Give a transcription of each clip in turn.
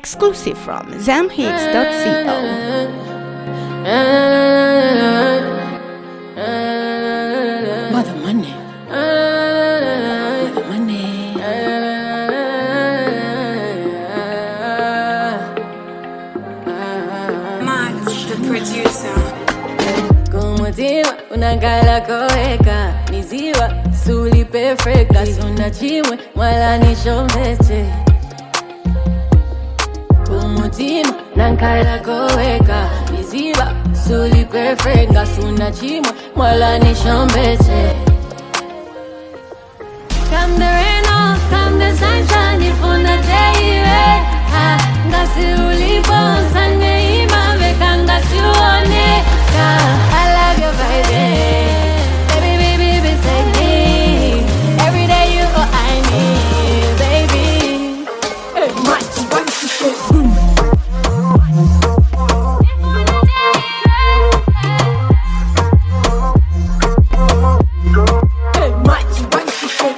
exclusive from zamhits.co. Mother money. Mother money. Max, the producer. Kumutima unangala koweka niziwa suli perfecta suna chimwe mwala nishombete. Kumutima nankala koweka niziwa suli perfecta suna chimwe mwala nishombete. Come the rain or come the sunshine, if on the day ngasi ulipo sange imaveka ngasi uoneka. I love your vibe, baby, baby, beside me. Every day you all I need, baby. Hey, mighty, one, two, three, boom. Hey, mighty, one, two, three.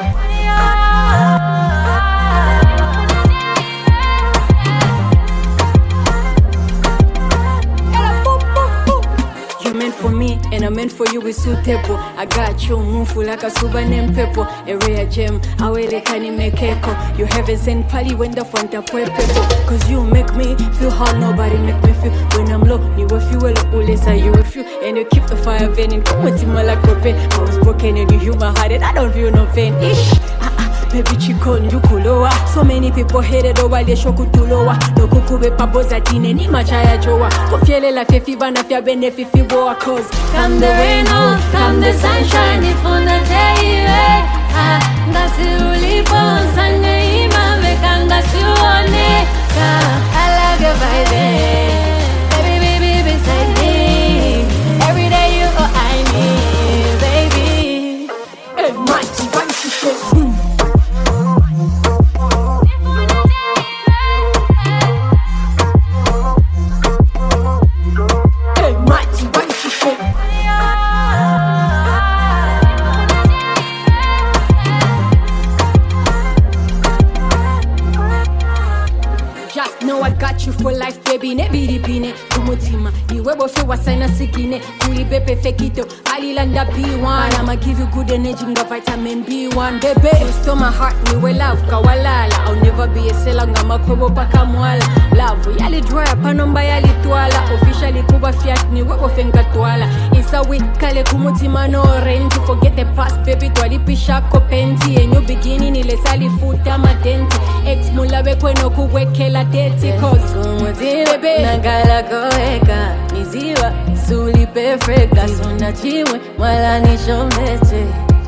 For me and I meant for you is suitable. I got you, move like a super name pepper. A rare gem, I wear the candy make echo. You haven't sent pally when the front up people. Cause you make me feel how nobody make me feel. When I'm low, you will fuel up, you will fuel. And you keep the fire burning. Come with him like a pen. I was broken and you human hearted. I don't feel no pain. Ish. Baby chiko ndukulowa. So many people hated over the shokutulowa. No kukube paboza tine ni machaya jowa. Kufiele la fefi bana fia bene fifi boa. Cause come the rain or come the sunshine, if on the day ngasi ulipo sange imaveka ngasi uoneka. I love your vibe, baby, baby, beside me. Every day you all I need, baby. Hey, mighty, one, two, three, boom. Just know I got you for life, baby. Never bine kumutima. Iwebo fe wasaina sikine. Kuli bepe fekito. Alilanda B1. I'ma give you good energy, nga vitamin B1, baby. You stole my heart, niwe love kawalala. I'll never be a seller, nga makobo paka mwala. Love yali dry, panomba yali tuala. Officially kuba fiat, niwebo fenga tuala. Isa week kale kumutima no rent. Forget the past, baby. Twalipisha kopenti. And you beginning ile sali futa madenti. Ex mulawe kweno kuwekela deti. Cause kumutima baby nangala koweka niziwa suli perfecta suna chimwe mwala nishombete.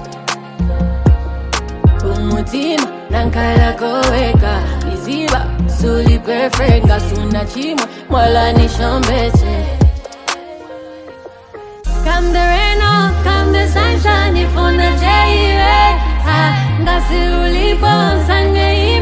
Kumutima nankala koweka niziwa suli perfecta suna chimwe mwala nishombete. Come the rain or come the sunshine, if on the day ngasi ulipo sange